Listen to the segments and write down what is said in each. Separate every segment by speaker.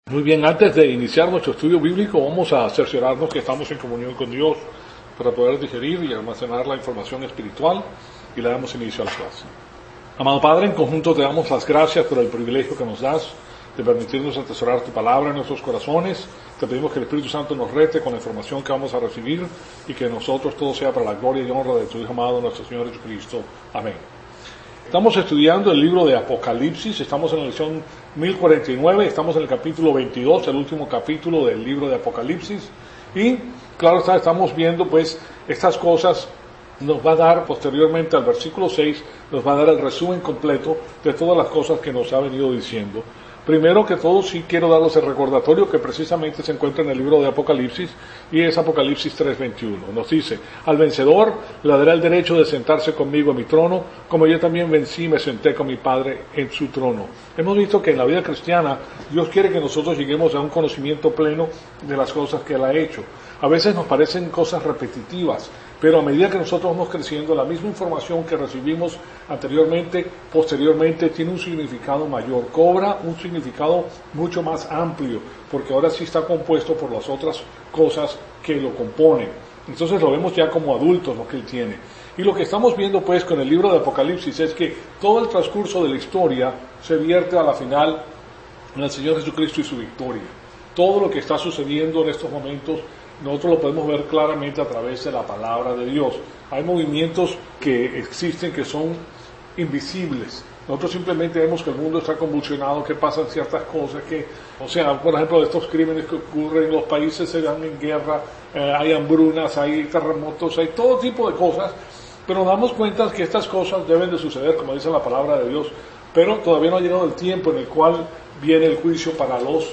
Speaker 1: Muy bien, antes de iniciar nuestro estudio bíblico vamos a cerciorarnos que estamos en comunión con Dios para poder digerir y almacenar la información espiritual y le damos inicio a la clase. Amado Padre, en conjunto te damos las gracias por el privilegio que nos das de permitirnos atesorar tu palabra en nuestros corazones. Te pedimos que el Espíritu Santo nos rete con la información que vamos a recibir y que nosotros todo sea para la gloria y honra de tu Hijo amado, nuestro Señor Jesucristo. Amén. Estamos estudiando el libro de Apocalipsis, estamos en la lección 1049, estamos en el capítulo 22, el último capítulo del libro de Apocalipsis, y claro está, estamos viendo pues estas cosas. Nos va a dar posteriormente al versículo 6, nos va a dar el resumen completo de todas las cosas que nos ha venido diciendo. Primero que todo, sí quiero darles el recordatorio que precisamente se encuentra en el libro de Apocalipsis, y es Apocalipsis 3:21. Nos dice: al vencedor le daré el derecho de sentarse conmigo en mi trono, como yo también vencí y me senté con mi Padre en su trono. Hemos visto que en la vida cristiana Dios quiere que nosotros lleguemos a un conocimiento pleno de las cosas que Él ha hecho. A veces nos parecen cosas repetitivas, pero a medida que nosotros vamos creciendo, la misma información que recibimos anteriormente, posteriormente, tiene un significado mayor, cobra un significado mucho más amplio, porque ahora sí está compuesto por las otras cosas que lo componen. Entonces lo vemos ya como adultos lo que Él tiene. Y lo que estamos viendo pues con el libro de Apocalipsis es que todo el transcurso de la historia se vierte a la final en el Señor Jesucristo y su victoria. Todo lo que está sucediendo en estos momentos nosotros lo podemos ver claramente a través de la palabra de Dios. Hay movimientos que existen que son invisibles. Nosotros simplemente vemos que el mundo está convulsionado, que pasan ciertas cosas, por ejemplo, de estos crímenes que ocurren en los países, se dan en guerra, hay hambrunas, hay terremotos, hay todo tipo de cosas, pero nos damos cuenta que estas cosas deben de suceder, como dice la palabra de Dios, pero todavía no ha llegado el tiempo en el cual viene el juicio para los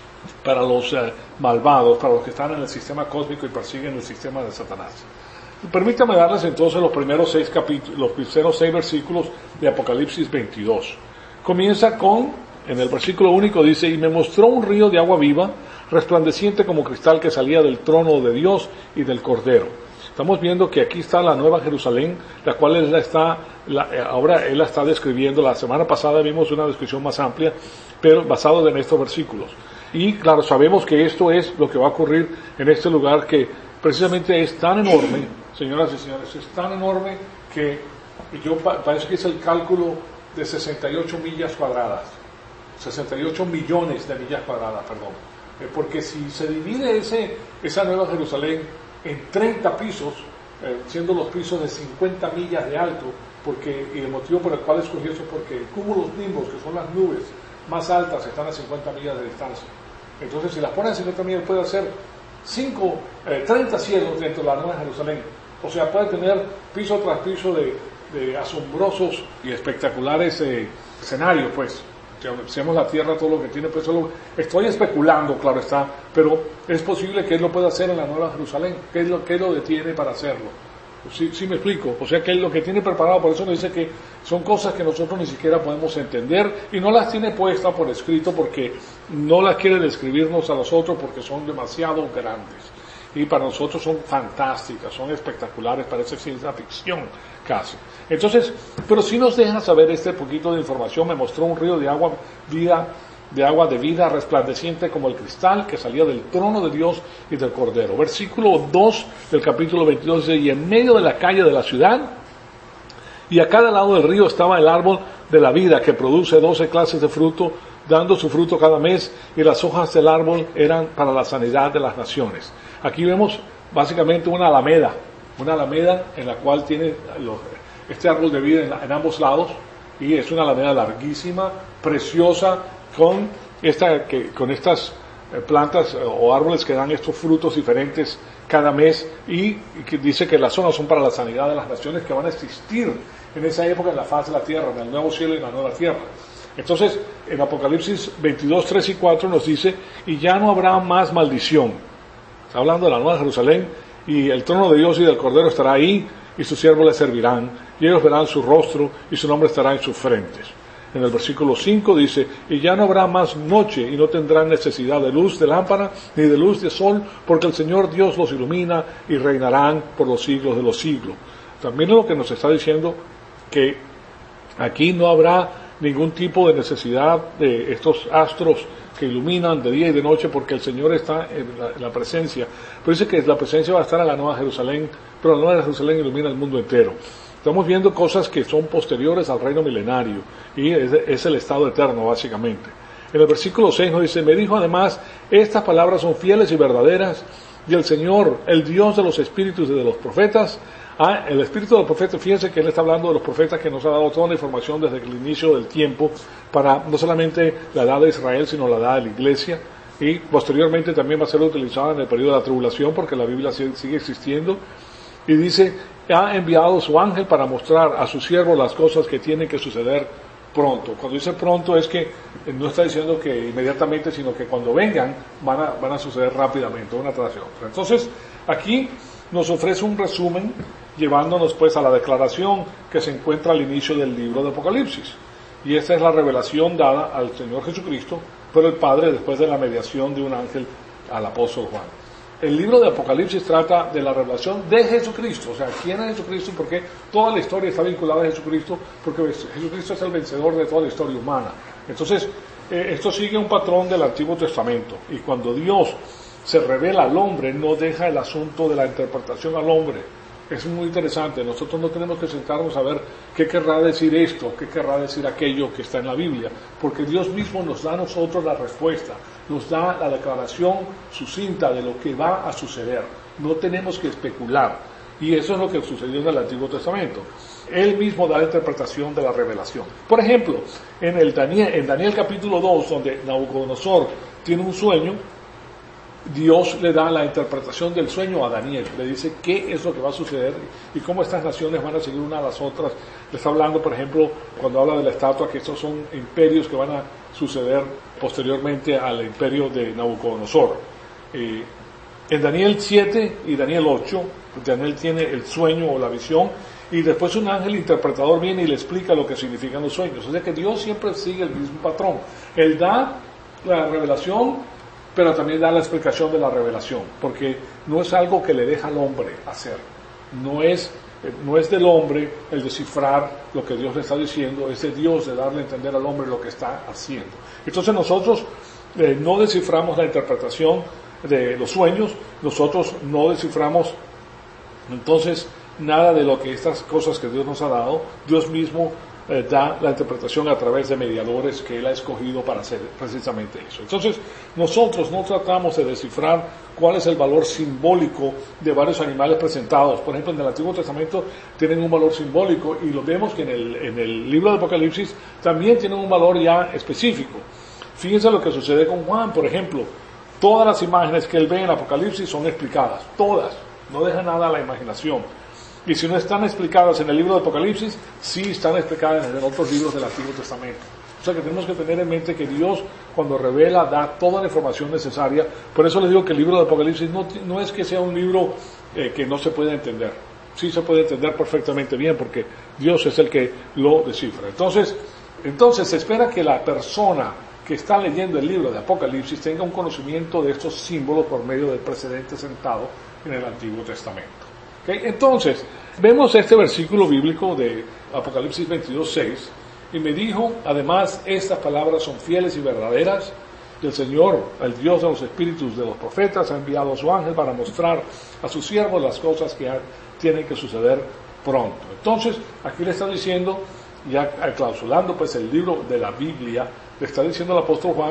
Speaker 1: malvados, para los que están en el sistema cósmico y persiguen el sistema de Satanás. Permítame darles entonces los primeros 6 versículos de Apocalipsis 22. Comienza en el versículo único dice: y me mostró un río de agua viva, resplandeciente como cristal, que salía del trono de Dios y del Cordero. Estamos viendo que aquí está la Nueva Jerusalén, la cual ahora él la está describiendo. La semana pasada vimos una descripción más amplia, pero basado en estos versículos. Y claro, sabemos que esto es lo que va a ocurrir en este lugar, que precisamente es tan enorme, señoras y señores, es tan enorme que parece que es el cálculo de 68 millas cuadradas, 68 millones de millas cuadradas, perdón. Porque si se divide esa Nueva Jerusalén en 30 pisos, siendo los pisos de 50 millas de alto, y el motivo por el cual escogí eso es porque el cúmulos nimbos, que son las nubes más altas, están a 50 millas de distancia. Entonces, si las ponen a 50 millas, puede hacer 30 cielos dentro de la Nueva Jerusalén. O sea, puede tener piso tras piso de asombrosos y espectaculares escenarios, pues. Si vemos la tierra, todo lo que tiene, pues estoy especulando, claro está, pero es posible que Él lo pueda hacer en la Nueva Jerusalén. ¿Qué lo detiene para hacerlo? Sí me explico. O sea, que Él lo que tiene preparado, por eso nos dice que son cosas que nosotros ni siquiera podemos entender, y no las tiene puestas por escrito porque no las quiere describirnos a nosotros porque son demasiado grandes. Y para nosotros son fantásticas, son espectaculares, parece ciencia ficción casi. Entonces, pero si nos deja saber este poquito de información. Me mostró un río de agua de vida, resplandeciente como el cristal, que salía del trono de Dios y del Cordero. Versículo 2 del capítulo 22 dice: y en medio de la calle de la ciudad, y a cada lado del río, estaba el árbol de la vida, que produce 12 clases de fruto, dando su fruto cada mes, y las hojas del árbol eran para la sanidad de las naciones. Aquí vemos básicamente una alameda en la cual tiene este árbol de vida en ambos lados, y es una alameda larguísima, preciosa, con estas plantas o árboles que dan estos frutos diferentes cada mes, y que dice que las zonas son para la sanidad de las naciones que van a existir en esa época en la faz de la tierra, en el nuevo cielo y en la nueva tierra. Entonces, en Apocalipsis 22, 3 y 4 nos dice: y ya no habrá más maldición. Está hablando de la Nueva Jerusalén, y el trono de Dios y del Cordero estará ahí, y sus siervos le servirán, y ellos verán su rostro, y su nombre estará en sus frentes. En el versículo 5 dice: y ya no habrá más noche, y no tendrán necesidad de luz de lámpara, ni de luz de sol, porque el Señor Dios los ilumina, y reinarán por los siglos de los siglos. También es lo que nos está diciendo, que aquí no habrá ningún tipo de necesidad de estos astros que iluminan de día y de noche porque el Señor está en la presencia. Pero dice que la presencia va a estar en la Nueva Jerusalén, pero la Nueva Jerusalén ilumina el mundo entero. Estamos viendo cosas que son posteriores al reino milenario y es el estado eterno básicamente. En el versículo 6 nos dice, me dijo además, estas palabras son fieles y verdaderas, y el Señor, el Dios de los espíritus y de los profetas, el espíritu de los profetas, fíjense que él está hablando de los profetas que nos ha dado toda la información desde el inicio del tiempo, para no solamente la edad de Israel, sino la edad de la iglesia, y posteriormente también va a ser utilizada en el periodo de la tribulación, porque la Biblia sigue existiendo, y dice, ha enviado su ángel para mostrar a su siervo las cosas que tienen que suceder pronto. Cuando dice pronto es que no está diciendo que inmediatamente, sino que cuando vengan van a suceder rápidamente, una tras otra. Entonces, aquí nos ofrece un resumen llevándonos pues a la declaración que se encuentra al inicio del libro de Apocalipsis. Y esta es la revelación dada al Señor Jesucristo por el Padre después de la mediación de un ángel al apóstol Juan. El libro de Apocalipsis trata de la revelación de Jesucristo, o sea, ¿quién es Jesucristo? Porque toda la historia está vinculada a Jesucristo, porque Jesucristo es el vencedor de toda la historia humana. Entonces, esto sigue un patrón del Antiguo Testamento, y cuando Dios se revela al hombre, no deja el asunto de la interpretación al hombre. Es muy interesante, nosotros no tenemos que sentarnos a ver qué querrá decir esto, qué querrá decir aquello que está en la Biblia, porque Dios mismo nos da a nosotros la respuesta, nos da la declaración sucinta de lo que va a suceder. No tenemos que especular, y eso es lo que sucedió en el Antiguo Testamento. Él mismo da la interpretación de la revelación. Por ejemplo, en Daniel capítulo 2, donde Nabucodonosor tiene un sueño, Dios le da la interpretación del sueño a Daniel, le dice qué es lo que va a suceder y cómo estas naciones van a seguir una a las otras. Le está hablando, por ejemplo, cuando habla de la estatua, que estos son imperios que van a suceder posteriormente al imperio de Nabucodonosor. En Daniel 7 y Daniel 8, Daniel tiene el sueño o la visión, y después un ángel interpretador viene y le explica lo que significan los sueños. O sea que Dios siempre sigue el mismo patrón. Él da la revelación, pero también da la explicación de la revelación, porque no es algo que le deja al hombre hacer. No es del hombre el descifrar lo que Dios le está diciendo, es de Dios de darle a entender al hombre lo que está haciendo. Entonces nosotros no desciframos la interpretación de los sueños, nosotros no desciframos entonces nada de lo que estas cosas que Dios nos ha dado. Dios mismo da la interpretación a través de mediadores que Él ha escogido para hacer precisamente eso. Entonces, nosotros no tratamos de descifrar cuál es el valor simbólico de varios animales presentados. Por ejemplo, en el Antiguo Testamento tienen un valor simbólico, y lo vemos que en el libro de Apocalipsis también tienen un valor ya específico. Fíjense lo que sucede con Juan, por ejemplo. Todas las imágenes que él ve en Apocalipsis son explicadas, todas, no deja nada a la imaginación. Y si no están explicadas en el libro de Apocalipsis, sí están explicadas en otros libros del Antiguo Testamento. O sea que tenemos que tener en mente que Dios, cuando revela, da toda la información necesaria. Por eso les digo que el libro de Apocalipsis no es que sea un libro que no se puede entender. Sí se puede entender perfectamente bien, porque Dios es el que lo descifra. Entonces se espera que la persona que está leyendo el libro de Apocalipsis tenga un conocimiento de estos símbolos por medio del precedente sentado en el Antiguo Testamento. ¿Okay? Entonces, vemos este versículo bíblico de Apocalipsis 22:6, y me dijo, además, estas palabras son fieles y verdaderas, y el Señor, el Dios de los espíritus de los profetas, ha enviado a su ángel para mostrar a sus siervos las cosas que tienen que suceder pronto. Entonces, aquí le está diciendo, ya clausulando pues el libro de la Biblia, le está diciendo al apóstol Juan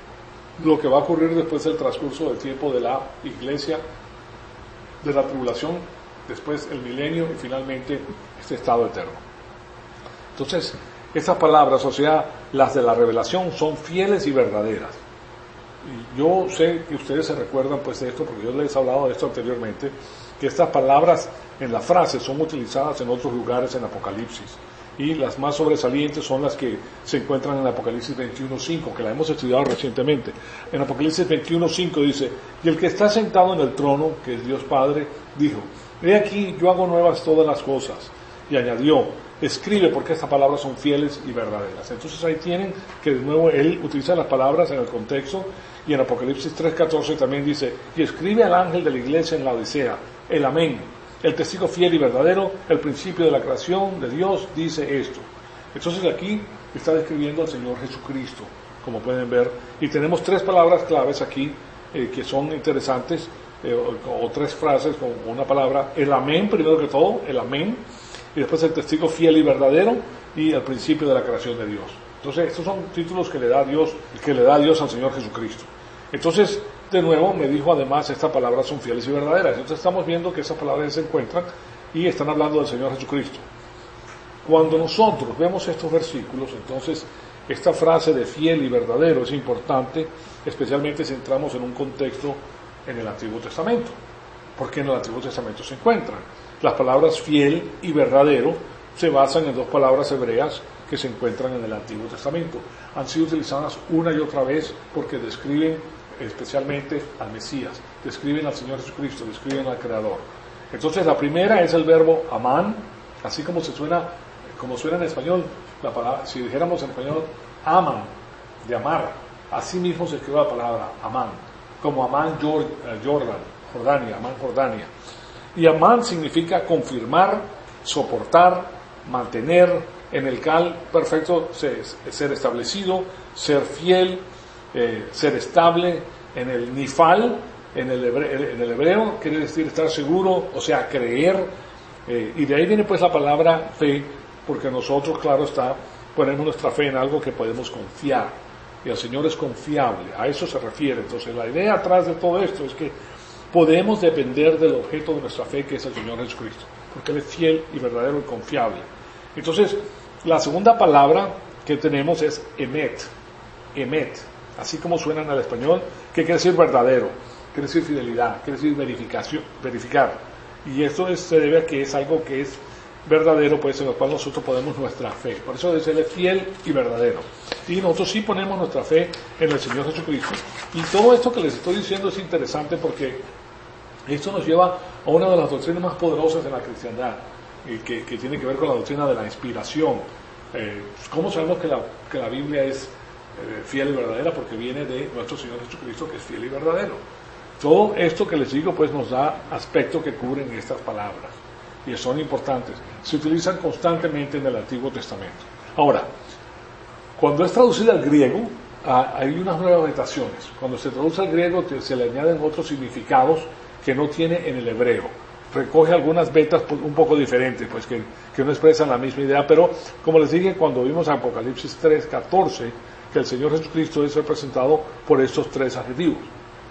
Speaker 1: lo que va a ocurrir después del transcurso del tiempo de la iglesia, de la tribulación, después el milenio y finalmente este estado eterno. Entonces, estas palabras, o sea, las de la revelación, son fieles y verdaderas. Y yo sé que ustedes se recuerdan pues de esto, porque yo les he hablado de esto anteriormente, que estas palabras en la frase son utilizadas en otros lugares en Apocalipsis. Y las más sobresalientes son las que se encuentran en Apocalipsis 21:5, que la hemos estudiado recientemente. En Apocalipsis 21:5 dice, y el que está sentado en el trono, que es Dios Padre, dijo, he aquí, yo hago nuevas todas las cosas. Y añadió, escribe, porque estas palabras son fieles y verdaderas. Entonces ahí tienen que de nuevo él utiliza las palabras en el contexto, y en Apocalipsis 3:14 también dice, y escribe al ángel de la iglesia en la Odisea, el amén, el testigo fiel y verdadero, el principio de la creación de Dios, dice esto. Entonces aquí está describiendo al Señor Jesucristo como pueden ver. Y tenemos 3 palabras claves aquí que son interesantes, o 3 frases con una palabra. El amén, primero que todo, el amén. Y después el testigo fiel y verdadero y el principio de la creación de Dios. Entonces, estos son títulos que le da Dios al Señor Jesucristo. Entonces, de nuevo, me dijo además, estas palabras son fieles y verdaderas. Entonces, estamos viendo que esas palabras se encuentran y están hablando del Señor Jesucristo. Cuando nosotros vemos estos versículos, entonces, esta frase de fiel y verdadero es importante, especialmente si entramos en un contexto en el Antiguo Testamento, porque en el Antiguo Testamento se encuentran. Las palabras fiel y verdadero se basan en 2 palabras hebreas que se encuentran en el Antiguo Testamento. Han sido utilizadas una y otra vez porque describen especialmente al Mesías, describen al Señor Jesucristo, describen al Creador. Entonces la primera es el verbo amán, así como suena en español, la palabra, si dijéramos en español aman, de amar, así mismo se escribe la palabra amán, como amán Jordania. Y amán significa confirmar, soportar, mantener, en el cal perfecto ser establecido, ser fiel, ser estable. En el nifal, en el hebreo, quiere decir estar seguro, o sea, creer. Y de ahí viene pues la palabra fe, porque nosotros, claro está, ponemos nuestra fe en algo que podemos confiar. Y el Señor es confiable, a eso se refiere. Entonces la idea atrás de todo esto es que podemos depender del objeto de nuestra fe, que es el Señor Jesucristo, porque Él es fiel y verdadero y confiable. Entonces, la segunda palabra que tenemos es emet, así como suena en el español, que quiere decir verdadero, quiere decir fidelidad, quiere decir verificar. Y esto se debe a que es algo que es verdadero, pues en lo cual nosotros ponemos nuestra fe. Por eso dice Él es fiel y verdadero. Y nosotros sí ponemos nuestra fe en el Señor Jesucristo. Y todo esto que les estoy diciendo es interesante porque esto nos lleva a una de las doctrinas más poderosas de la cristiandad, que tiene que ver con la doctrina de la inspiración. ¿Cómo sabemos que la Biblia es fiel y verdadera? Porque viene de nuestro Señor Jesucristo, que es fiel y verdadero. Todo esto que les digo pues nos da aspectos que cubren estas palabras y son importantes. Se utilizan constantemente en el Antiguo Testamento. Ahora, cuando es traducida al griego, hay unas nuevas orientaciones. Cuando se traduce al griego se le añaden otros significados que no tiene en el hebreo. Recoge algunas vetas un poco diferentes, pues que no expresan la misma idea, pero como les dije cuando vimos Apocalipsis 3:14, que el Señor Jesucristo es representado por estos 3 adjetivos.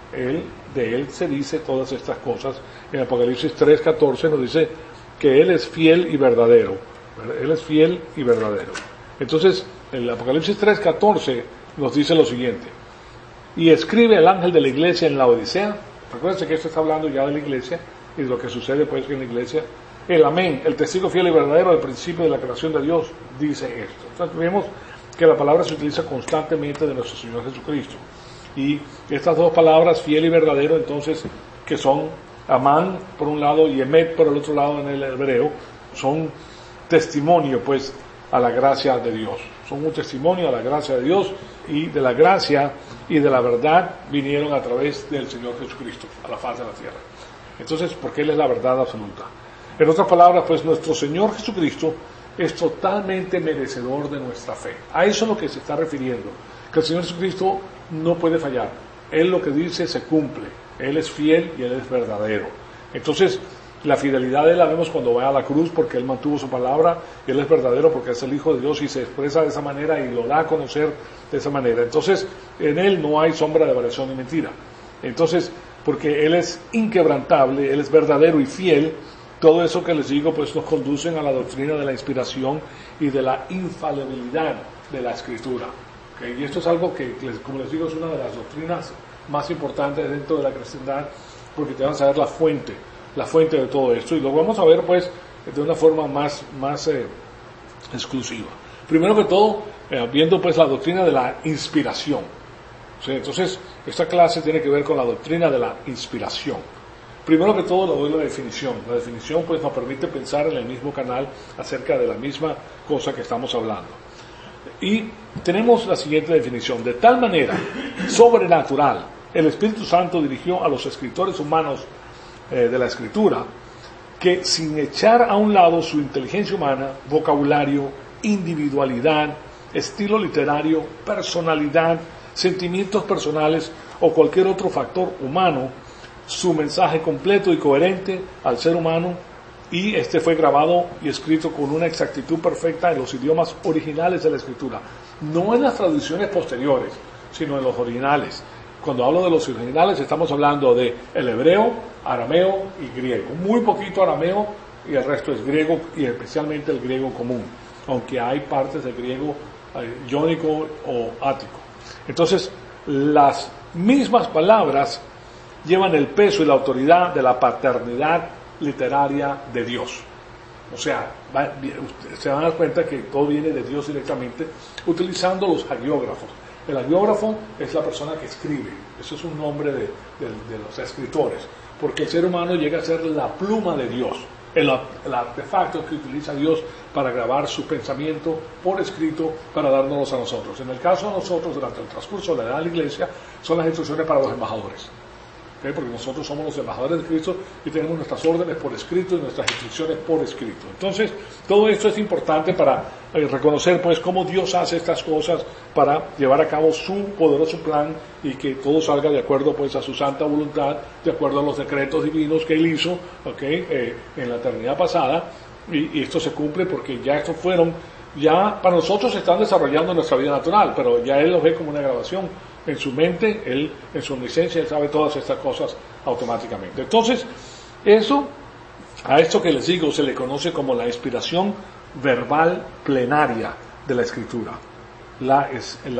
Speaker 1: De Él se dice todas estas cosas. En Apocalipsis 3:14 nos dice que Él es fiel y verdadero. Él es fiel y verdadero. Entonces, en el Apocalipsis 3:14 nos dice lo siguiente: y escribe el ángel de la iglesia en la Odisea. Recuérdense que esto está hablando ya de la iglesia y de lo que sucede pues en la iglesia. El amén, el testigo fiel y verdadero del principio de la creación de Dios, dice esto. Entonces vemos que la palabra se utiliza constantemente de nuestro Señor Jesucristo. Y estas 2 palabras, fiel y verdadero, entonces, que son amán por un lado y emet por el otro lado en el hebreo, son testimonio pues a la gracia de Dios. Son un testimonio a la gracia de Dios, y de la gracia y de la verdad vinieron a través del Señor Jesucristo a la faz de la tierra. Entonces, porque Él es la verdad absoluta. En otras palabras, pues nuestro Señor Jesucristo es totalmente merecedor de nuestra fe. A eso es lo que se está refiriendo, que el Señor Jesucristo no puede fallar. Él lo que dice se cumple. Él es fiel y Él es verdadero. Entonces, la fidelidad de Él la vemos cuando va a la cruz, porque Él mantuvo su palabra, y Él es verdadero porque es el Hijo de Dios y se expresa de esa manera y lo da a conocer de esa manera. Entonces, en Él no hay sombra de variación ni mentira. Entonces, porque Él es inquebrantable, Él es verdadero y fiel, todo eso que les digo pues nos conducen a la doctrina de la inspiración y de la infalibilidad de la Escritura. ¿Okay? Y esto es algo que, como les digo, es una de las doctrinas más importantes dentro de la cristiandad, porque te van a saber la fuente de todo esto, y lo vamos a ver pues de una forma más exclusiva. Primero que todo, viendo pues la doctrina de la inspiración. ¿Sí? Entonces, esta clase tiene que ver con la doctrina de la inspiración. Primero que todo, le doy la definición. La definición pues nos permite pensar en el mismo canal acerca de la misma cosa que estamos hablando. Y tenemos la siguiente definición: de tal manera sobrenatural, el Espíritu Santo dirigió a los escritores humanos de la Escritura, que sin echar a un lado su inteligencia humana, vocabulario, individualidad estilo literario, personalidad, sentimientos personales o cualquier otro factor humano su mensaje completo y coherente al ser humano, y este fue grabado y escrito con una exactitud perfecta en los idiomas originales de la Escritura, no en las traducciones posteriores, sino en los originales. Cuando hablo de los originales estamos hablando de el hebreo, arameo y griego. Muy poquito arameo y el resto es griego, y especialmente el griego común, aunque hay partes del griego jónico o ático. Entonces, las mismas palabras llevan el peso y la autoridad de la paternidad literaria de Dios. O sea, se van a dar cuenta que todo viene de Dios directamente, utilizando los hagiógrafos. El hagiógrafo es la persona que escribe. Eso es un nombre de los escritores, porque el ser humano llega a ser la pluma de Dios, el artefacto que utiliza Dios para grabar su pensamiento por escrito para dárnoslos a nosotros. En el caso de nosotros, durante el transcurso de la edad de la iglesia, son las instrucciones para los embajadores. ¿Okay? Porque nosotros somos los embajadores de Cristo y tenemos nuestras órdenes por escrito y nuestras instrucciones por escrito. Entonces, todo esto es importante para reconocer pues cómo Dios hace estas cosas para llevar a cabo su poderoso plan y que todo salga de acuerdo pues a su santa voluntad, de acuerdo a los decretos divinos que Él hizo, en la eternidad pasada, y esto se cumple porque ya estos fueron, ya para nosotros se están desarrollando en nuestra vida natural, pero ya Él los ve como una grabación en su mente, Él en su omnisciencia, Él sabe todas estas cosas automáticamente. Entonces, a esto que les digo se le conoce como la inspiración verbal plenaria de la Escritura. La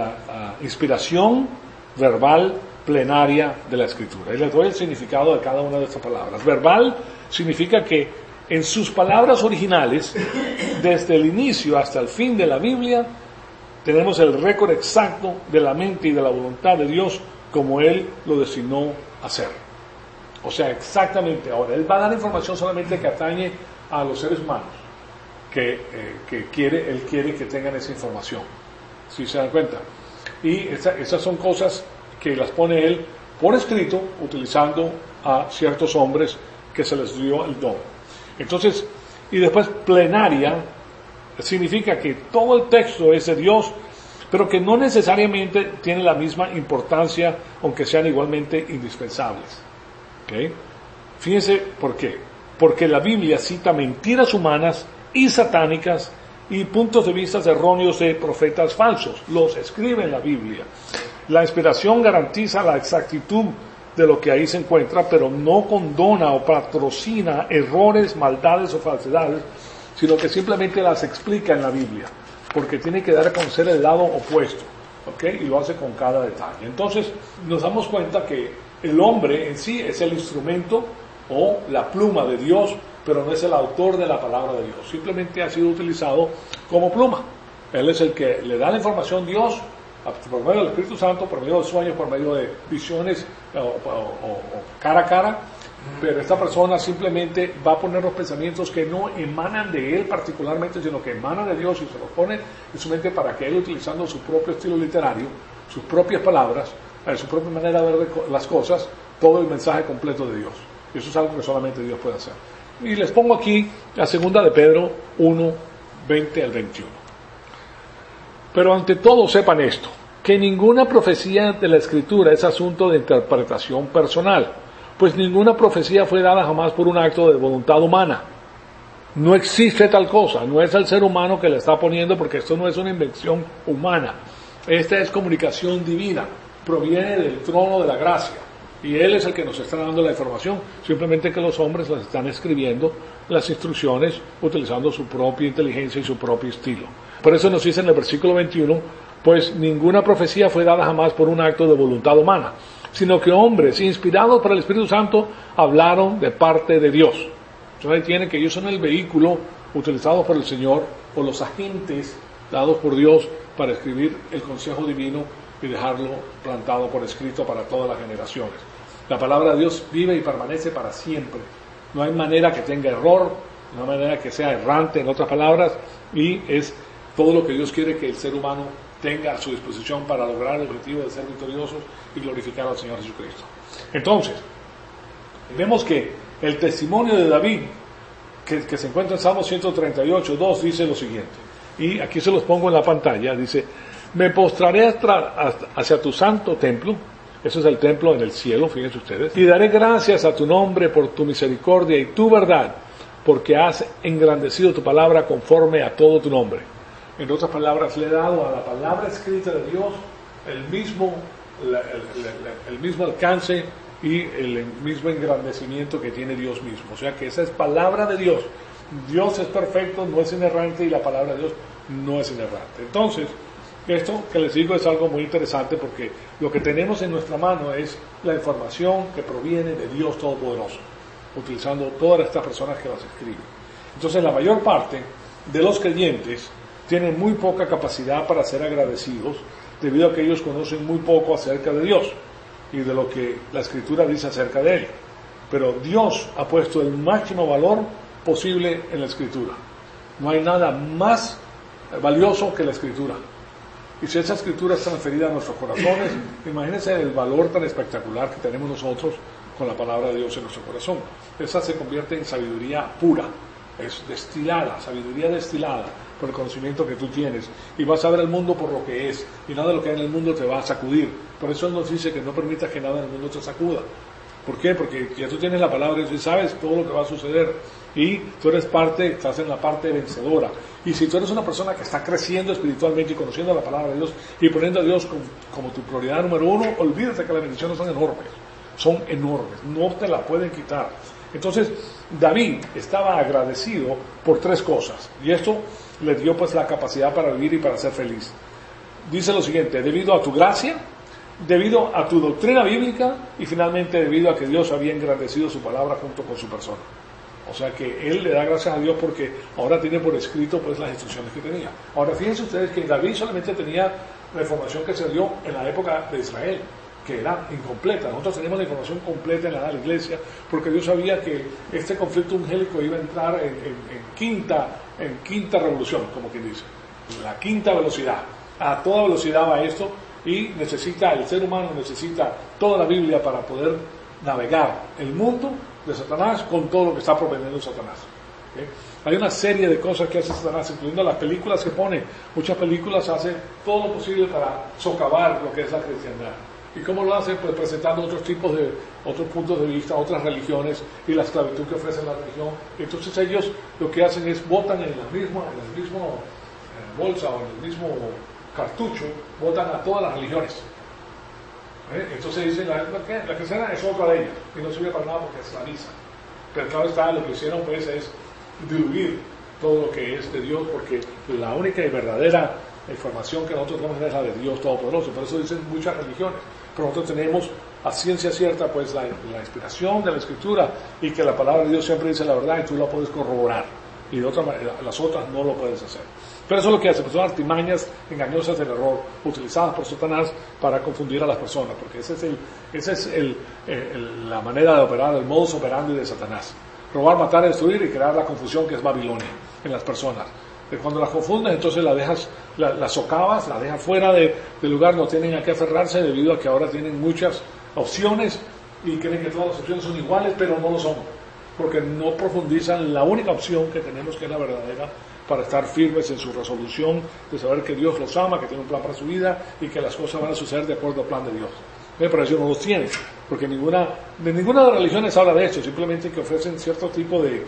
Speaker 1: inspiración verbal plenaria de la Escritura. Y les doy el significado de cada una de estas palabras. Verbal significa que en sus palabras originales, desde el inicio hasta el fin de la Biblia, tenemos el récord exacto de la mente y de la voluntad de Dios como Él lo designó hacer. O sea, exactamente. Ahora, Él va a dar información solamente que atañe a los seres humanos, que Él quiere que tengan esa información. ¿Sí se dan cuenta? Y esas son cosas que las pone Él por escrito, utilizando a ciertos hombres que se les dio el don. Entonces, y después plenaria, significa que todo el texto es de Dios, pero que no necesariamente tiene la misma importancia, aunque sean igualmente indispensables. ¿Okay? Fíjense por qué. Porque la Biblia cita mentiras humanas y satánicas y puntos de vista erróneos de profetas falsos. Los escribe en la Biblia. La inspiración garantiza la exactitud de lo que ahí se encuentra, pero no condona o patrocina errores, maldades o falsedades, sino que simplemente las explica en la Biblia, porque tiene que dar a conocer el lado opuesto, y lo hace con cada detalle. Entonces, nos damos cuenta que el hombre en sí es el instrumento o la pluma de Dios, pero no es el autor de la palabra de Dios, simplemente ha sido utilizado como pluma. Él es el que le da la información a Dios, por medio del Espíritu Santo, por medio de sueños, por medio de visiones o cara a cara, pero esta persona simplemente va a poner los pensamientos que no emanan de él particularmente, sino que emanan de Dios, y se los pone en su mente para que él, utilizando su propio estilo literario, sus propias palabras, su propia manera de ver las cosas, todo el mensaje completo de Dios. Y eso es algo que solamente Dios puede hacer. Y les pongo aquí la segunda de Pedro 1, 20 al 21. Pero ante todo sepan esto, que ninguna profecía de la Escritura es asunto de interpretación personal, pues ninguna profecía fue dada jamás por un acto de voluntad humana. No existe tal cosa, no es el ser humano que le está poniendo, porque esto no es una invención humana. Esta es comunicación divina, proviene del trono de la gracia, y Él es el que nos está dando la información, simplemente que los hombres las están escribiendo, las instrucciones, utilizando su propia inteligencia y su propio estilo. Por eso nos dice en el versículo 21, pues ninguna profecía fue dada jamás por un acto de voluntad humana, sino que hombres inspirados por el Espíritu Santo hablaron de parte de Dios. Entonces ahí tienen que ellos son el vehículo utilizado por el Señor, o los agentes dados por Dios para escribir el consejo divino y dejarlo plantado por escrito para todas las generaciones. La palabra de Dios vive y permanece para siempre. No hay manera que tenga error, no hay manera que sea errante, en otras palabras, y es todo lo que Dios quiere que el ser humano tenga a su disposición para lograr el objetivo de ser victoriosos y glorificar al Señor Jesucristo. Entonces, vemos que el testimonio de David, que se encuentra en Salmo 138, 2, dice lo siguiente: y aquí se los pongo en la pantalla, dice, me postraré hacia tu santo templo, eso es el templo en el cielo, fíjense ustedes, y daré gracias a tu nombre por tu misericordia y tu verdad, porque has engrandecido tu palabra conforme a todo tu nombre. En otras palabras, le he dado a la palabra escrita de Dios el mismo alcance y el mismo engrandecimiento que tiene Dios mismo. O sea que esa es palabra de Dios. Dios es perfecto, no es inerrante, y la palabra de Dios no es inerrante. Entonces, esto que les digo es algo muy interesante, porque lo que tenemos en nuestra mano es la información que proviene de Dios Todopoderoso, utilizando todas estas personas que las escriben. Entonces, la mayor parte de los creyentes tienen muy poca capacidad para ser agradecidos, debido a que ellos conocen muy poco acerca de Dios y de lo que la Escritura dice acerca de Él. Pero Dios ha puesto el máximo valor posible en la Escritura. No hay nada más valioso que la Escritura. Y si esa Escritura es transferida a nuestros corazones, imagínense el valor tan espectacular que tenemos nosotros con la palabra de Dios en nuestro corazón. Esa se convierte en sabiduría pura, es destilada, sabiduría destilada por el conocimiento que tú tienes, y vas a ver el mundo por lo que es, y nada de lo que hay en el mundo te va a sacudir. Por eso Él nos dice que no permitas que nada en el mundo te sacuda. ¿Por qué? Porque ya tú tienes la palabra de Dios y sabes todo lo que va a suceder, y tú eres estás en la parte vencedora. Y si tú eres una persona que está creciendo espiritualmente y conociendo la palabra de Dios y poniendo a Dios como tu prioridad número uno, olvídate que las bendiciones son enormes, no te la pueden quitar. Entonces, David estaba agradecido por tres cosas, y esto le dio pues la capacidad para vivir y para ser feliz. Dice lo siguiente: debido a tu gracia, debido a tu doctrina bíblica, y finalmente debido a que Dios había engrandecido su palabra junto con su persona. O sea que él le da gracias a Dios porque ahora tiene por escrito pues las instrucciones que tenía. Ahora fíjense ustedes que David solamente tenía la información que se dio en la época de Israel, que era incompleta. Nosotros tenemos la información completa en la iglesia, porque Dios sabía que este conflicto angélico iba a entrar en quinta revolución, como quien dice, la quinta velocidad. A toda velocidad va esto, y el ser humano necesita toda la Biblia para poder navegar el mundo de Satanás con todo lo que está proponiendo Satanás. ¿Okay? Hay una serie de cosas que hace Satanás, incluyendo las películas que pone. Muchas películas hacen todo lo posible para socavar lo que es la cristiandad. ¿Y cómo lo hacen? Pues presentando otros puntos de vista, otras religiones y la esclavitud que ofrece la religión. Entonces ellos lo que hacen es botan en el mismo bolsa o en el mismo cartucho, botan a todas las religiones. Entonces dicen, la cristiana es otra de ellas y no sirve para nada porque esclaviza. Pero claro está, lo que hicieron pues es diluir todo lo que es de Dios, porque la única y verdadera información que nosotros tenemos es la de Dios Todopoderoso. Por eso dicen muchas religiones, pero nosotros tenemos a ciencia cierta pues la inspiración de la Escritura, y que la palabra de Dios siempre dice la verdad y tú la puedes corroborar, y de otra manera las otras no lo puedes hacer. Pero eso es lo que hace, pues son artimañas engañosas del error, utilizadas por Satanás para confundir a las personas, porque esa es la manera de operar, el modus operandi de Satanás: robar, matar, destruir y crear la confusión que es Babilonia en las personas. Cuando las confundes, entonces las socavas, las dejas fuera del lugar, no tienen a qué aferrarse, debido a que ahora tienen muchas opciones y creen que todas las opciones son iguales, pero no lo son, porque no profundizan la única opción que tenemos, que es la verdadera, para estar firmes en su resolución de saber que Dios los ama, que tiene un plan para su vida y que las cosas van a suceder de acuerdo al plan de Dios. Pero ellos no los tienen, porque ninguna de las religiones habla de esto, simplemente que ofrecen cierto tipo de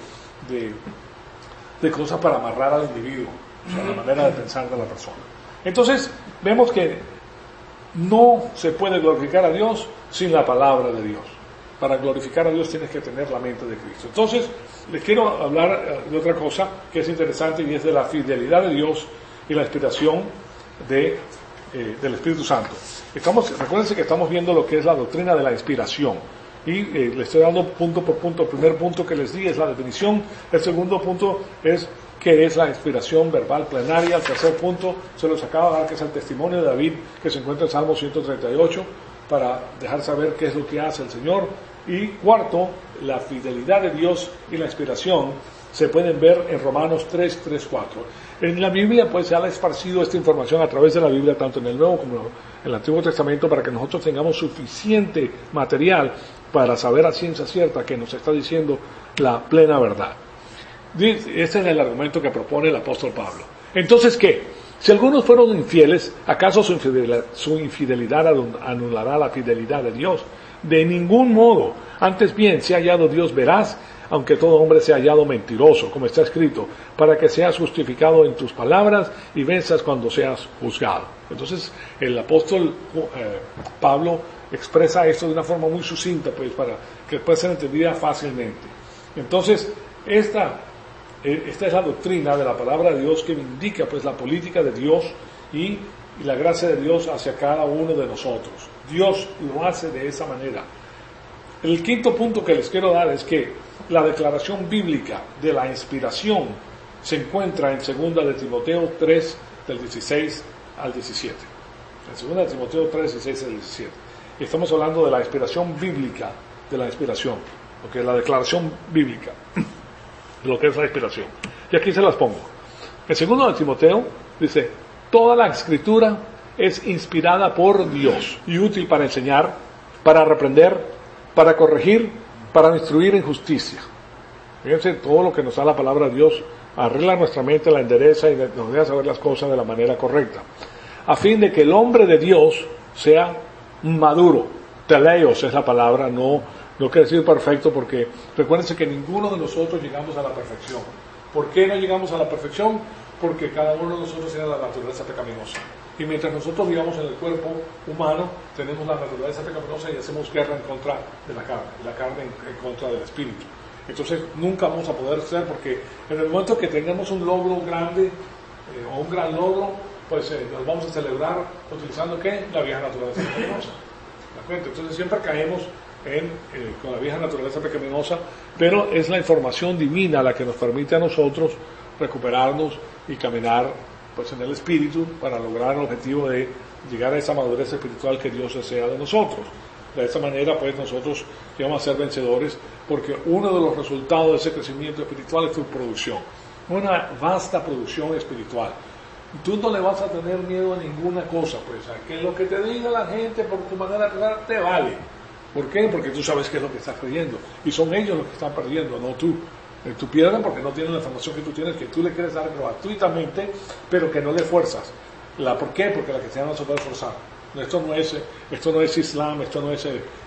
Speaker 1: cosas para amarrar al individuo, o sea, la manera de pensar de la persona. Entonces, vemos que no se puede glorificar a Dios sin la palabra de Dios. Para glorificar a Dios tienes que tener la mente de Cristo. Entonces, les quiero hablar de otra cosa que es interesante, y es de la fidelidad de Dios y la inspiración del Espíritu Santo. Recuérdense que estamos viendo lo que es la doctrina de la inspiración, y les estoy dando punto por punto. El primer punto que les di es la definición, el segundo punto es qué es la inspiración verbal plenaria, el tercer punto se los acabo de dar, que es el testimonio de David, que se encuentra en Salmo 138, para dejar saber qué es lo que hace el Señor. Y cuarto, la fidelidad de Dios y la inspiración se pueden ver en Romanos 3, 4. En la Biblia pues se ha esparcido esta información a través de la Biblia, tanto en el Nuevo como en el Antiguo Testamento, para que nosotros tengamos suficiente material para saber a ciencia cierta que nos está diciendo la plena verdad. Este es el argumento que propone el apóstol Pablo. Entonces, ¿qué? Si algunos fueron infieles, ¿acaso su infidelidad anulará la fidelidad de Dios? De ningún modo. Antes bien, se ha hallado Dios veraz, aunque todo hombre sea hallado mentiroso, como está escrito, para que seas justificado en tus palabras y venzas cuando seas juzgado. Entonces, el apóstol Pablo expresa esto de una forma muy sucinta, pues, para que pueda ser entendida fácilmente. Entonces, esta es la doctrina de la palabra de Dios que indica, pues, la política de Dios y la gracia de Dios hacia cada uno de nosotros. Dios lo hace de esa manera. El quinto punto que les quiero dar es que la declaración bíblica de la inspiración se encuentra en 2 de Timoteo 3, del 16 al 17. En 2 de Timoteo 3, 16 al 17. Y estamos hablando de la inspiración bíblica, de la inspiración, okay, la declaración bíblica de lo que es la inspiración. Y aquí se las pongo. En 2 de Timoteo dice, toda la escritura es inspirada por Dios y útil para enseñar, para reprender, para corregir, para instruir en justicia. Fíjense, todo lo que nos da la palabra de Dios arregla nuestra mente, la endereza y nos deja saber las cosas de la manera correcta. A fin de que el hombre de Dios sea maduro. Teleios es la palabra, no quiere decir perfecto, porque recuérdense que ninguno de nosotros llegamos a la perfección. ¿Por qué no llegamos a la perfección? Porque cada uno de nosotros tiene la naturaleza pecaminosa. Y mientras nosotros vivamos en el cuerpo humano, tenemos la naturaleza pecaminosa y hacemos guerra en contra de la carne, y la carne en contra del espíritu. Entonces nunca vamos a poder ser, porque en el momento que tengamos un logro grande o un gran logro, pues nos vamos a celebrar utilizando ¿qué? La vieja naturaleza pecaminosa. ¿De acuerdo? Entonces siempre caemos con la vieja naturaleza pecaminosa, pero es la información divina la que nos permite a nosotros recuperarnos y caminar, pues, en el espíritu para lograr el objetivo de llegar a esa madurez espiritual que Dios desea de nosotros. De esta manera, pues, nosotros vamos a ser vencedores, porque uno de los resultados de ese crecimiento espiritual es tu producción, una vasta producción espiritual. Tú no le vas a tener miedo a ninguna cosa, pues, a que lo que te diga la gente por tu manera de pensar te vale. ¿Por qué? Porque tú sabes qué es lo que estás creyendo, y son ellos los que están perdiendo, no tú. Tú pierden porque no tienen la información que tú tienes, que tú le quieres dar gratuitamente, pero que no le fuerzas. ¿Por qué? Porque la cristiana no se puede forzar. Esto no es Islam, esto no es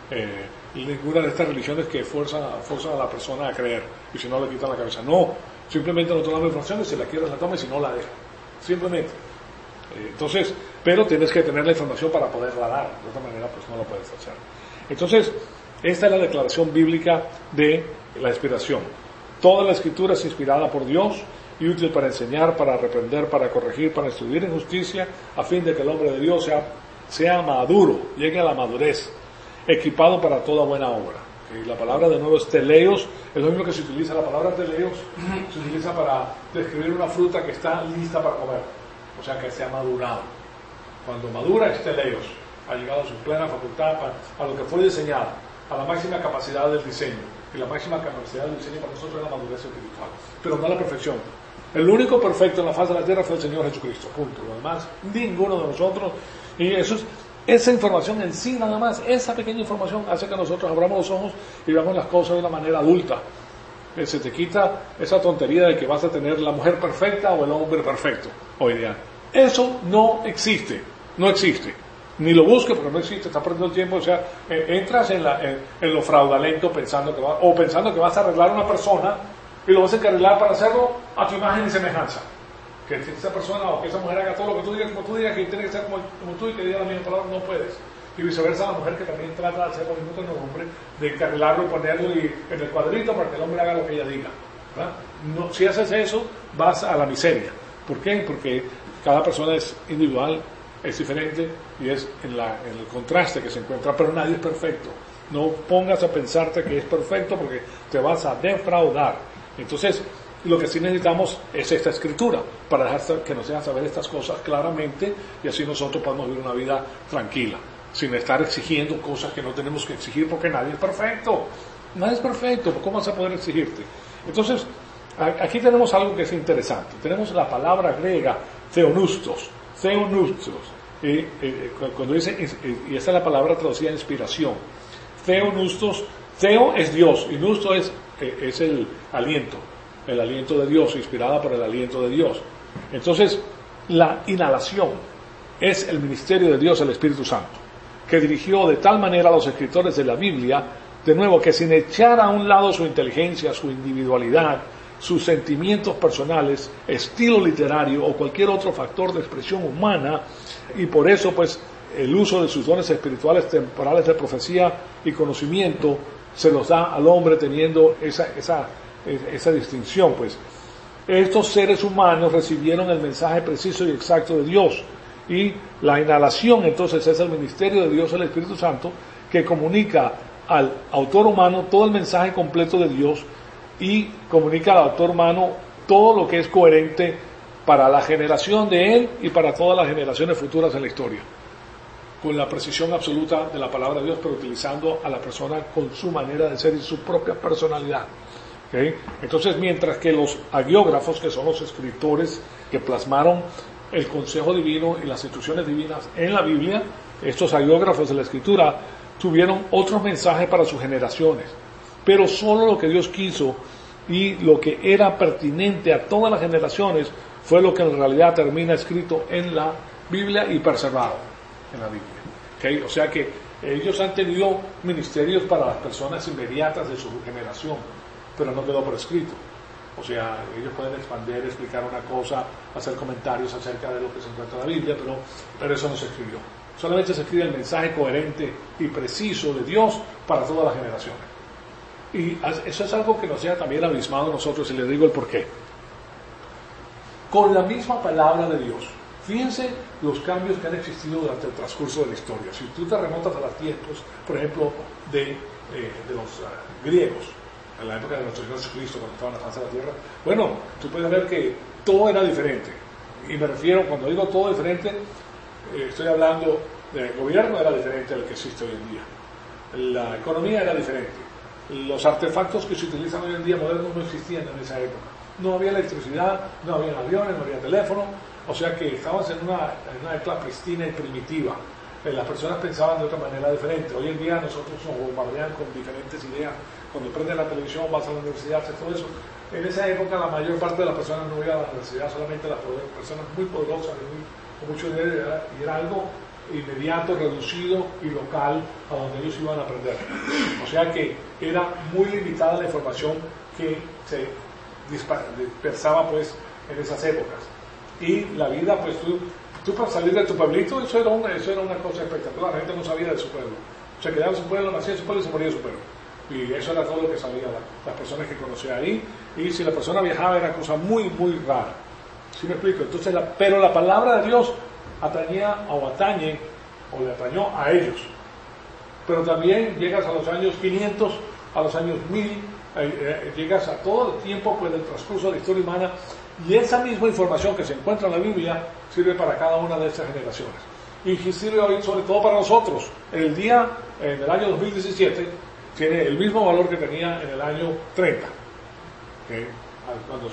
Speaker 1: ninguna de estas religiones que forzan a la persona a creer, y si no le quitan la cabeza. No, simplemente nosotros damos información y si la quieres la toma y si no la deja. Simplemente. Entonces, pero tienes que tener la información para poderla dar, de otra manera pues no lo puedes hacer. Entonces, esta es la declaración bíblica de la inspiración. Toda la escritura es inspirada por Dios y útil para enseñar, para reprender, para corregir, para instruir en justicia, a fin de que el hombre de Dios sea maduro, llegue a la madurez, equipado para toda buena obra. Y la palabra de nuevo es teleios, es lo mismo que se utiliza, la palabra teleios se utiliza para describir una fruta que está lista para comer, o sea que se ha madurado. Cuando madura es teleios, ha llegado a su plena facultad, a lo que fue diseñada, a la máxima capacidad del diseño. Y la máxima capacidad del diseño para nosotros es la madurez espiritual, pero no la perfección. El único perfecto en la faz de la tierra fue el Señor Jesucristo, punto. Lo demás, ninguno de nosotros. Y esa información en sí, nada más, esa pequeña información hace que nosotros abramos los ojos y veamos las cosas de una manera adulta. Se te quita esa tontería de que vas a tener la mujer perfecta o el hombre perfecto o ideal. Eso no existe, no existe. Ni lo busques porque no existe, estás perdiendo el tiempo. O sea, entras en lo fraudulento pensando que vas a arreglar a una persona y lo vas a arreglar para hacerlo a tu imagen y semejanza. Que esa persona o que esa mujer haga todo lo que tú digas, como tú digas, que tiene que ser como tú y que diga la misma palabra, no puedes. Y viceversa, la mujer que también trata de hacer lo mismo que el hombre, de arreglarlo y ponerlo en el cuadrito para que el hombre haga lo que ella diga. No, si haces eso, vas a la miseria. ¿Por qué? Porque cada persona es individual, es diferente y es en el contraste que se encuentra, pero nadie es perfecto. No pongas a pensarte que es perfecto porque te vas a defraudar. Entonces, lo que sí necesitamos es esta escritura para dejar que nos dejen saber estas cosas claramente y así nosotros podemos vivir una vida tranquila, sin estar exigiendo cosas que no tenemos que exigir porque nadie es perfecto. Nadie es perfecto, ¿cómo vas a poder exigirte? Entonces, aquí tenemos algo que es interesante. Tenemos la palabra griega theonustos. Cuando dice, y esta es la palabra traducida inspiración. Theonustos, theo es Dios y nusto es el aliento de Dios, inspirada por el aliento de Dios. Entonces, la inhalación es el ministerio de Dios, el Espíritu Santo, que dirigió de tal manera a los escritores de la Biblia, de nuevo, que sin echar a un lado su inteligencia, su individualidad, sus sentimientos personales, estilo literario o cualquier otro factor de expresión humana, y por eso pues el uso de sus dones espirituales temporales de profecía y conocimiento se los da al hombre teniendo esa distinción. Pues estos seres humanos recibieron el mensaje preciso y exacto de Dios, y la inhalación entonces es el ministerio de Dios, el Espíritu Santo, que comunica al autor humano todo el mensaje completo de Dios y comunica al autor humano todo lo que es coherente para la generación de él y para todas las generaciones futuras en la historia, con la precisión absoluta de la palabra de Dios, pero utilizando a la persona con su manera de ser y su propia personalidad. ¿Okay? Entonces, mientras que los hagiógrafos, que son los escritores que plasmaron el consejo divino y las instrucciones divinas en la Biblia, estos hagiógrafos de la Escritura tuvieron otros mensajes para sus generaciones, pero solo lo que Dios quiso y lo que era pertinente a todas las generaciones fue lo que en realidad termina escrito en la Biblia y preservado en la Biblia. ¿Okay? O sea que ellos han tenido ministerios para las personas inmediatas de su generación, pero no quedó por escrito. O sea, ellos pueden expandir, explicar una cosa, hacer comentarios acerca de lo que se encuentra en la Biblia, pero eso no se escribió. Solamente se escribe el mensaje coherente y preciso de Dios para todas las generaciones. Y eso es algo que nos deja también abismado a nosotros, y les digo el porqué. Con la misma palabra de Dios, fíjense los cambios que han existido durante el transcurso de la historia. Si tú te remontas a los tiempos, por ejemplo, de los griegos, en la época de nuestro Señor Jesucristo, cuando estaban en la faz de la tierra, bueno, tú puedes ver que todo era diferente. Y me refiero, cuando digo todo diferente, estoy hablando del gobierno era diferente al que existe hoy en día. La economía era diferente. Los artefactos que se utilizan hoy en día modernos no existían en esa época. No había electricidad, no había aviones, no había teléfono, o sea que estábamos en una época pristina y primitiva. Las personas pensaban de otra manera diferente. Hoy en día nosotros nos bombardean con diferentes ideas. Cuando prendes la televisión, vas a la universidad, haces todo eso. En esa época la mayor parte de las personas no iba a la universidad, solamente las personas muy poderosas con mucho dinero, y era algo inmediato, reducido y local a donde ellos iban a aprender. O sea que era muy limitada la información que se dispersaba pues en esas épocas. Y la vida, pues tú para salir de tu pueblito, eso era una cosa espectacular. La gente no sabía de su pueblo. Se quedaba en su pueblo, nacía en su pueblo y se moría en su pueblo. Y eso era todo lo que sabía las personas que conocía ahí. Y si la persona viajaba era cosa muy, muy rara. ¿Sí me explico? Entonces, pero la palabra de Dios atañía o atañe, o le atañó a ellos. Pero también llegas a los años 500, a los años 1000, llegas a todo el tiempo pues, del transcurso de la historia humana, y esa misma información que se encuentra en la Biblia sirve para cada una de estas generaciones. Y sirve hoy sobre todo para nosotros. En el año 2017, tiene el mismo valor que tenía en el año 30. ¿Okay? Cuando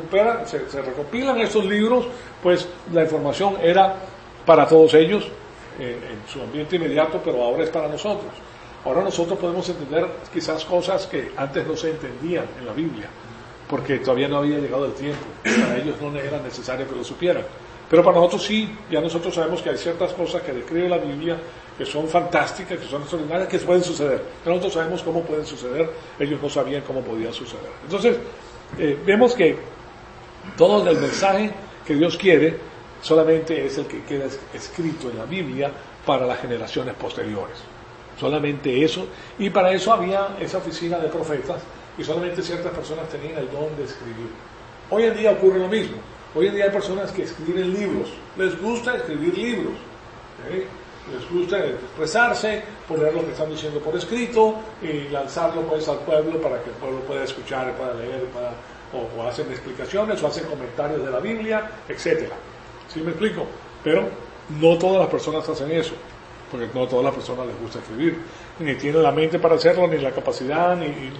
Speaker 1: se recopilan estos libros, pues la información era para todos ellos en su ambiente inmediato, pero ahora es para nosotros. Ahora nosotros podemos entender quizás cosas que antes no se entendían en la Biblia, porque todavía no había llegado el tiempo. Para ellos no era necesario que lo supieran. Pero para nosotros sí, ya nosotros sabemos que hay ciertas cosas que describe la Biblia que son fantásticas, que son extraordinarias, que pueden suceder. Pero nosotros sabemos cómo pueden suceder, ellos no sabían cómo podía suceder. Entonces, vemos que todo el mensaje que Dios quiere solamente es el que queda escrito en la Biblia para las generaciones posteriores. Solamente eso, y para eso había esa oficina de profetas, y solamente ciertas personas tenían el don de escribir. Hoy en día ocurre lo mismo. Hoy en día hay personas que escriben libros, les gusta escribir libros, ¿okay? Les gusta expresarse, poner lo que están diciendo por escrito y lanzarlo pues al pueblo para que el pueblo pueda escuchar, pueda leer, o hacen explicaciones, o hacen comentarios de la Biblia, etcétera. ¿Sí me explico? Pero no todas las personas hacen eso, porque no a todas las personas les gusta escribir, ni tienen la mente para hacerlo, ni la capacidad,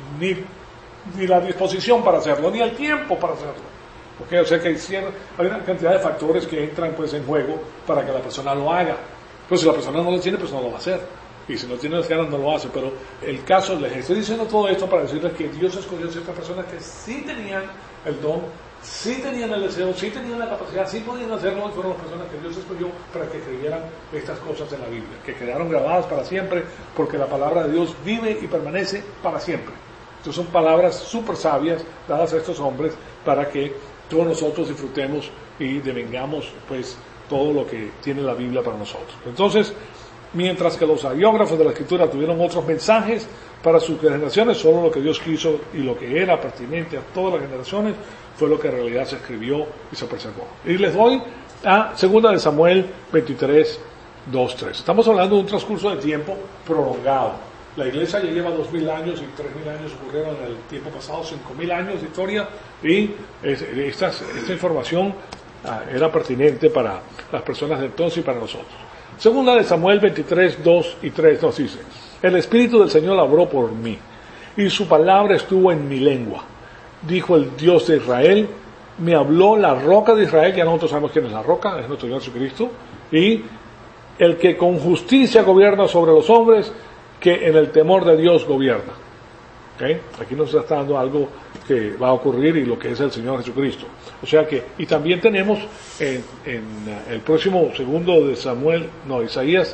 Speaker 1: ni la disposición para hacerlo, ni el tiempo para hacerlo. Okay, o sea que hay una cantidad de factores que entran pues en juego para que la persona lo haga. Pues si la persona no lo tiene, pues no lo va a hacer. Y si no tiene las ganas, no lo hace. Pero el caso, les estoy diciendo todo esto para decirles que Dios escogió a ciertas personas que sí tenían el don sí tenían el deseo, sí tenían la capacidad, sí podían hacerlo, y fueron las personas que Dios escogió para que creyeran estas cosas en la Biblia, que quedaron grabadas para siempre, porque la palabra de Dios vive y permanece para siempre. Entonces son palabras súper sabias dadas a estos hombres para que todos nosotros disfrutemos y devengamos pues todo lo que tiene la Biblia para nosotros. Entonces, mientras que los agiógrafos de la Escritura tuvieron otros mensajes para sus generaciones, solo lo que Dios quiso y lo que era pertinente a todas las generaciones fue lo que en realidad se escribió y se preservó. Y les doy a 2 de Samuel 23, 2, 3. Estamos hablando de un transcurso de tiempo prolongado. La iglesia ya lleva 2.000 años y 3.000 años ocurrieron en el tiempo pasado, 5.000 años de historia, y esta información era pertinente para las personas de entonces y para nosotros. 2 de Samuel 23, 2 y 3 nos dice: el Espíritu del Señor labró por mí, y su palabra estuvo en mi lengua. Dijo el Dios de Israel, me habló la roca de Israel, ya nosotros sabemos quién es la roca, es nuestro Señor Jesucristo, y el que con justicia gobierna sobre los hombres, que en el temor de Dios gobierna. ¿Okay? Aquí nos está dando algo que va a ocurrir y lo que es el Señor Jesucristo. O sea que, y también tenemos en el próximo 2 de Samuel, Isaías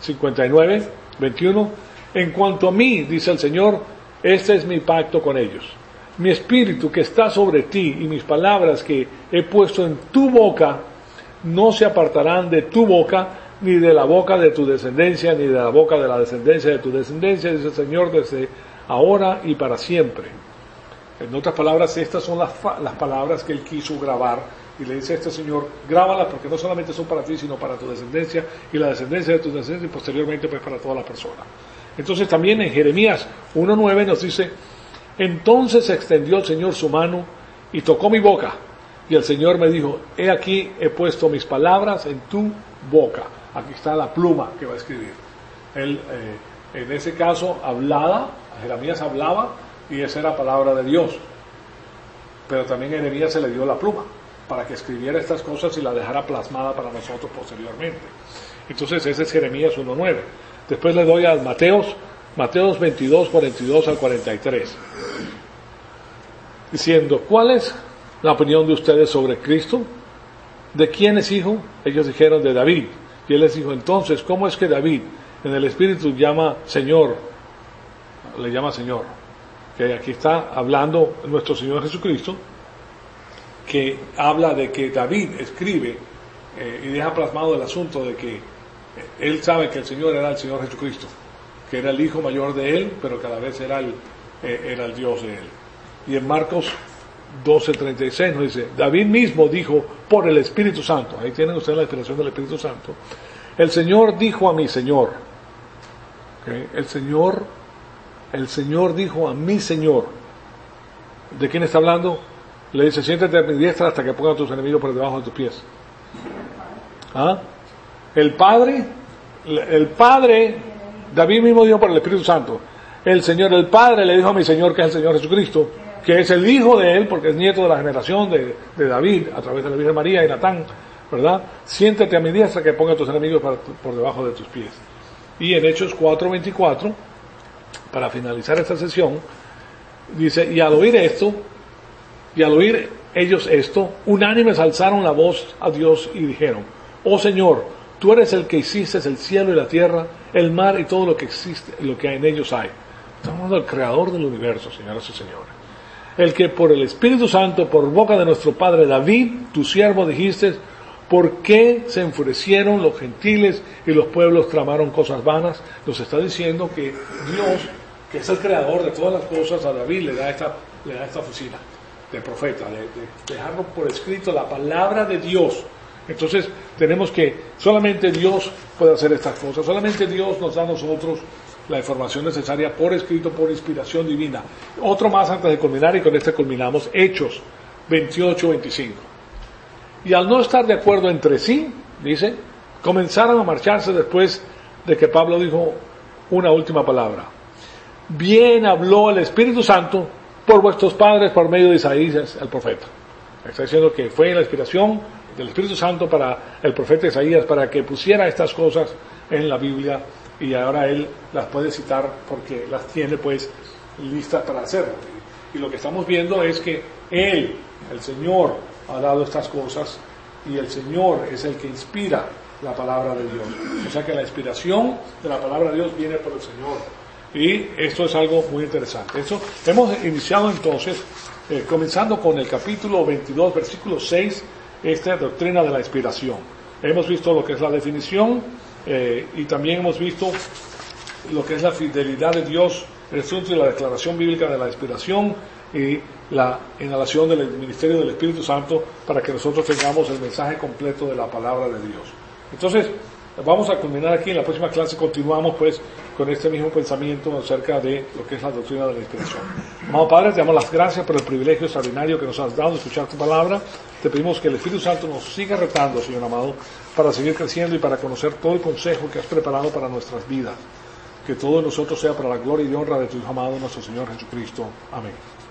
Speaker 1: 59, 21, en cuanto a mí, dice el Señor, este es mi pacto con ellos. Mi espíritu que está sobre ti y mis palabras que he puesto en tu boca no se apartarán de tu boca, ni de la boca de tu descendencia, ni de la boca de la descendencia de tu descendencia, dice el Señor, desde ahora y para siempre. En otras palabras, estas son las palabras que Él quiso grabar, y le dice a este Señor, grábalas porque no solamente son para ti, sino para tu descendencia, y la descendencia de tu descendencia, y posteriormente pues para todas las personas. Entonces también en Jeremías 1:9 nos dice, entonces extendió el Señor su mano y tocó mi boca, y el Señor me dijo, he aquí he puesto mis palabras en tu boca. Aquí está la pluma que va a escribir. Él, en ese caso, Jeremías hablaba, y esa era palabra de Dios. Pero también a Jeremías se le dio la pluma, para que escribiera estas cosas y la dejara plasmada para nosotros posteriormente. Entonces ese es Jeremías 1:9. Después le doy a Mateos 22, 42 al 43. Diciendo, ¿cuál es la opinión de ustedes sobre Cristo? ¿De quién es hijo? Ellos dijeron, de David. Y él les dijo, entonces, ¿cómo es que David en el Espíritu le llama Señor? Que aquí está hablando nuestro Señor Jesucristo, que habla de que David escribe y deja plasmado el asunto de que él sabe que el Señor era el Señor Jesucristo, que era el hijo mayor de él, pero que a la vez era el Dios de él. Y en Marcos 12:36 nos dice, David mismo dijo por el Espíritu Santo, ahí tienen ustedes la inspiración del Espíritu Santo, el Señor dijo a mi Señor, ¿okay? El Señor dijo a mi Señor. ¿De quién está hablando? Le dice, siéntate a mi diestra hasta que ponga a tus enemigos por debajo de tus pies. ¿Ah? El Padre, David mismo dijo por el Espíritu Santo, el Padre le dijo a mi Señor, que es el Señor Jesucristo, que es el hijo de él, porque es nieto de la generación de David, a través de la Virgen María y Natán, ¿verdad? Siéntate a mi diestra que ponga a tus enemigos por debajo de tus pies. Y en Hechos 4:24, para finalizar esta sesión, dice, y al oír ellos esto, unánimes alzaron la voz a Dios y dijeron, oh Señor, tú eres el que hiciste el cielo y la tierra, el mar y todo lo que existe, lo que en ellos hay. Estamos hablando del creador del universo, señoras y señores. El que por el Espíritu Santo, por boca de nuestro padre David, tu siervo, dijiste, ¿por qué se enfurecieron los gentiles y los pueblos tramaron cosas vanas? Nos está diciendo que Dios, que es el creador de todas las cosas, a David le da esta oficina de profeta, de dejarlo por escrito la palabra de Dios. Entonces tenemos que solamente Dios puede hacer estas cosas, solamente Dios nos da a nosotros la información necesaria por escrito, por inspiración divina. Otro más antes de culminar, y con este culminamos, Hechos 28-25. Y al no estar de acuerdo entre sí, dice, comenzaron a marcharse después de que Pablo dijo una última palabra. Bien habló el Espíritu Santo por vuestros padres por medio de Isaías, el profeta. Está diciendo que fue la inspiración del Espíritu Santo para el profeta Isaías, para que pusiera estas cosas en la Biblia, y ahora él las puede citar porque las tiene pues listas para hacerlo. Y lo que estamos viendo es que Él, el Señor, ha dado estas cosas y el Señor es el que inspira la palabra de Dios. O sea que la inspiración de la palabra de Dios viene por el Señor. Y esto es algo muy interesante. Eso hemos iniciado entonces, comenzando con el capítulo 22, versículo 6, esta doctrina de la inspiración. Hemos visto lo que es la definición y también hemos visto lo que es la fidelidad de Dios, el asunto de la declaración bíblica de la inspiración y la inhalación del ministerio del Espíritu Santo para que nosotros tengamos el mensaje completo de la palabra de Dios. Entonces, vamos a culminar aquí. En la próxima clase continuamos pues con este mismo pensamiento acerca de lo que es la doctrina de la inspiración. Amado Padre, te damos las gracias por el privilegio extraordinario que nos has dado de escuchar tu palabra. Te pedimos que el Espíritu Santo nos siga retando, Señor amado, para seguir creciendo y para conocer todo el consejo que has preparado para nuestras vidas. Que todo de nosotros sea para la gloria y honra de tu Hijo amado, nuestro Señor Jesucristo. Amén.